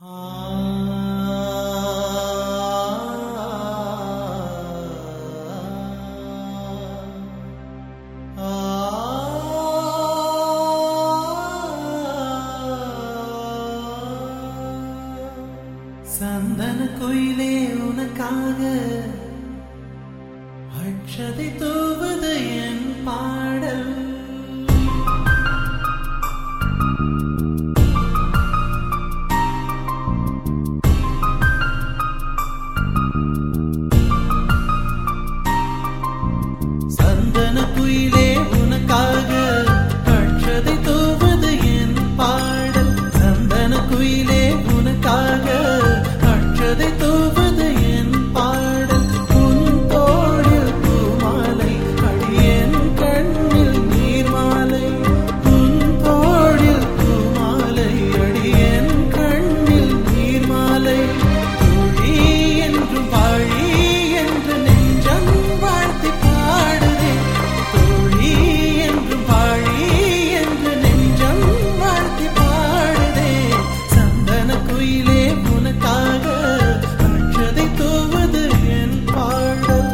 சந்தன கோயிலே உனக்காக அட்சதை தூவது என் பாடல். சந்தன குயிலே உனக்காக அட்சதை தூவது என் பாடல். சந்தன குயிலே உனக்காக அட்சதை தூவது என் பாடல். உன் தோளில் பூமாலை அடியேன் கண்ணில் நீர்மாலை. உன் தோளில் பூமாலை அடியேன் கண்ணில் நீர்மாலை. துளி என்றும் வாழி என்று நெஞ்சம் வாழ்த்தி பாடுதே. துளி என்றும் வாழி என்று நெஞ்சம் வாழ்த்தி பாடுதே. சந்தன குயிலே உனக்காக அட்சதை தூவது என் பாடல்.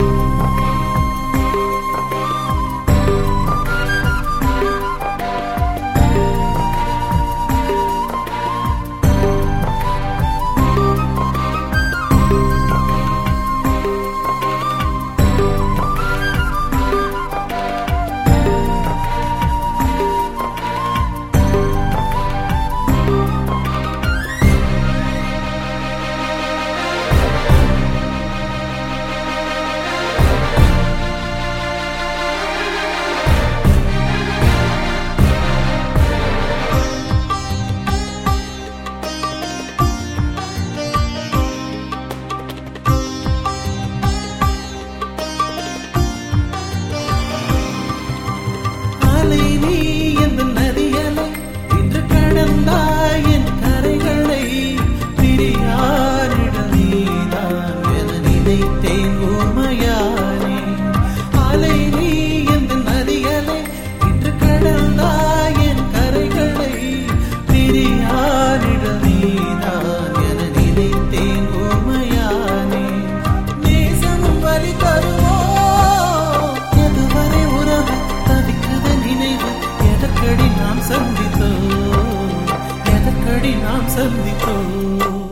அலை நீ எந்த நதியலை இன்று கடந்தாய் என் கரைகளை. பிரியாரிட நீதான் என நினைத்தேன் ஊமையானே. அலை நீ எந்த நதியலை இன்று கடந்தாய் என் கரைகளை. பிரியாரிட நீதான் என நினைத்தேன் ஊமையானே. நேசமும் வலி தருவோ எதுவரை உறவு தவிக்குது நினைவு. எதற்கடி நாம் சந்தித்தோம், எதற்கடி நாம் சந்தித்தோம்.